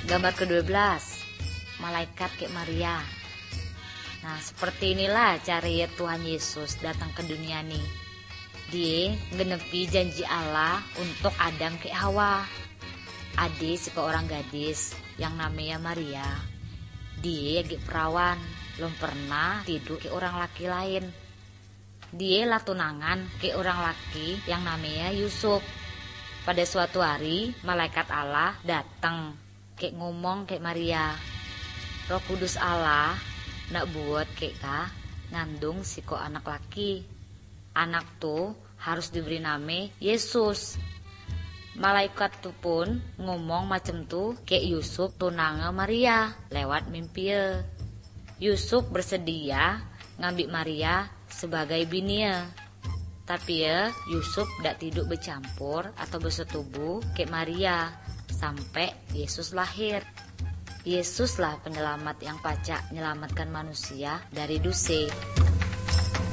Gambar ke-12, malaikat kayak Maria. Nah, seperti inilah cara Tuhan Yesus datang ke dunia nih. Dia ngenepi janji Allah untuk Adam kayak Hawa. Ade seorang gadis yang namanya Maria. Dia kayak perawan, belum pernah tidur kayak orang laki lain. Dia lah tunangan kayak orang laki yang namanya Yusuf. Pada suatu hari, malaikat Allah datang kayak ngomong kayak Maria. Roh Kudus Allah nak buat kayak ngandung si ko anak laki. Anak tuh harus diberi nama Yesus. Malaikat tuh pun ngomong macam tuh kayak Yusuf tunangan Maria lewat mimpi. Yusuf bersedia ngambil Maria sebagai bininya. Tapi Yusuf tidak tidur bercampur atau bersetubuh kayak Maria sampai Yesus lahir. Yesuslah penyelamat yang pacak menyelamatkan manusia dari dosa.